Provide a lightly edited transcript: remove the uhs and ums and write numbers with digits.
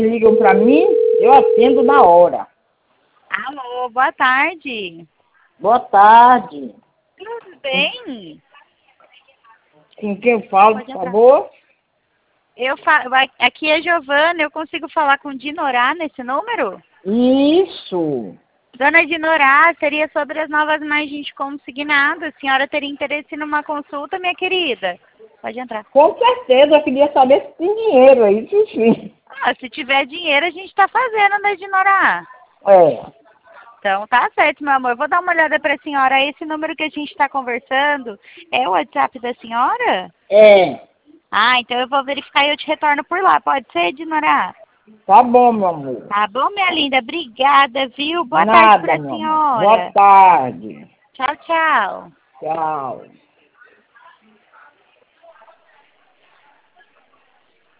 Ligam para mim, eu atendo na hora. Alô, boa tarde. Boa tarde. Tudo bem? Com quem eu falo, Pode por entrar. favor? Aqui é Giovana, eu consigo falar com Dinorá nesse número? Isso. Dona Dinorá, seria sobre as novas imagens consignadas. A senhora teria interesse numa consulta, minha querida? Pode entrar. Com certeza, eu queria saber se tem dinheiro aí, sim. Se tiver dinheiro, a gente está fazendo, né, Dinorá? É. Então, tá certo, meu amor. Eu vou dar uma olhada para a senhora. Esse número que a gente está conversando é o WhatsApp da senhora? É. Então eu vou verificar e eu te retorno por lá. Pode ser, Dinorá? Tá bom, meu amor. Tá bom, minha linda? Obrigada, viu? Boa tarde Nada, para a meu amor. Boa senhora. tarde. Tchau, tchau. Tchau.